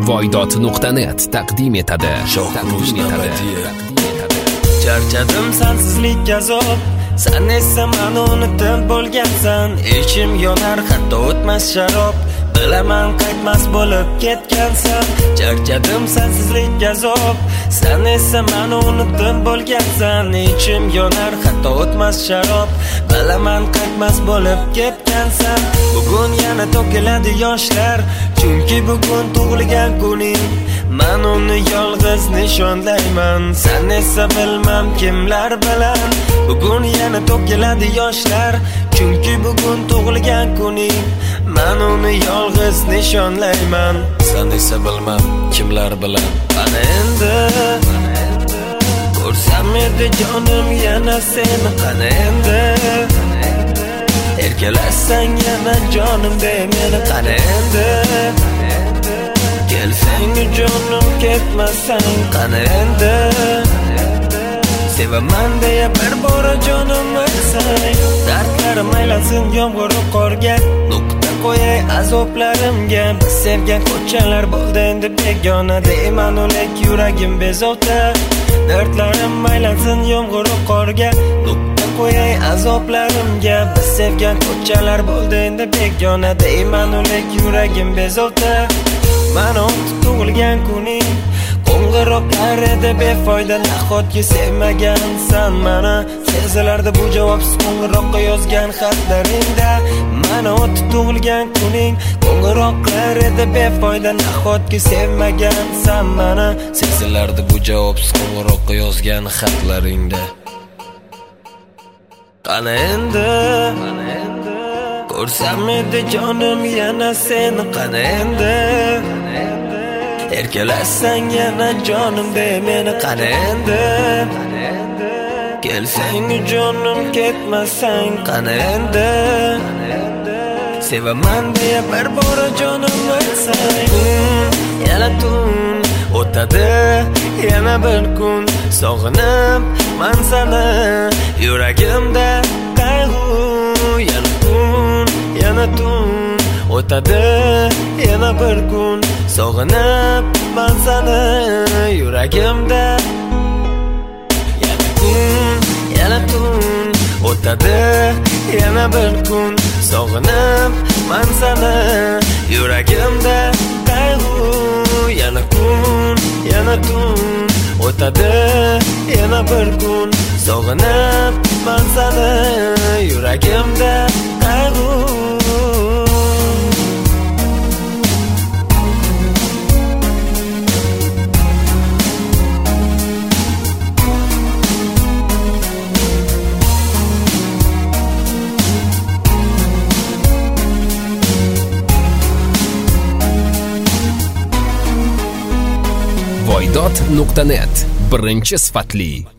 Voydot.net taqdim etadi. Charchadim sensizlik azob, sen esa meni unutib bo'lgansan. Ichim yonar hatto o'tmas sharob, bilaman qaytmas bo'lib ketgansan. Charchadim sensizlik azob, sen esa meni unutib bo'lgansan. Ichim yonar hatto o'tmas sharob, bilaman qaytmas bo'lib ketgansan. Bugun yana to'kiladi yoshlar, chunki bugun tug'ilgan kuning. Men uni yolg'iz nishonlayman, sen esa bilmam kimlar bilan. Bugun yana to'kiladi yoshlar, chunki bugun tug'ilgan kuning. Men uni yolg'iz nishonlayman, sen esa bilmam kimlar bilan. Ana endi ko'rsam edi jonim yana seni, qani endi erkalasang yana jonim de meni, qani endi kelsang jonim ketmasang, qani endi sevaman deya bir bora jonim aytsang. Dardlarim aylansin yomg'ir qorga, nuqta qo'yay azoblarimga. Biz sevgan ko'chalar bo'ldi endi begona, deyman o'lak yuragim bezovta. Dardlarim aylansin yomg'ir qorga, nuqta qo'yay azoblarimga. Biz sevgan ko'chalar bo'ldi endi begona, deyman o'lak yuragim bezovta. Mana tug'ilgan kuning, qo'ng'iroqlar edi befoyda, nahotki sevmagansan meni. Sezilardi bu javobsiz qo'ng'iroqqa yozgan xatlaringda. Mana tug'ilgan kuning, qo'ng'iroqlar edi befoyda, nahotki sevmagansan meni. Sezilardi bu javobsiz qo'ng'iroqqa yozgan xatlaringda. Qani endi ko'rsam edi jonim yana seni, qani endi erkalasang yana jonim de meni, qani endi kelsang jonim ketmasang, qani endi sevaman deya bir bora jonim aytsang. Yana tun o'tadi, yana bir kun sog'inib man seni, yuragimda qayg'u. Yana kun, yana tun o'tadi, yana bir kun sog'inib man seni, yuragimda. Yana kun, yana tun o'tadi, yana bir kun sog'inib man seni, yuragimda qayg'u. Yana kun, yana tun o'tadi, yana bir kun sog'inib man seni, yuragimda qayg'u. Voydot.net birinchi sifatli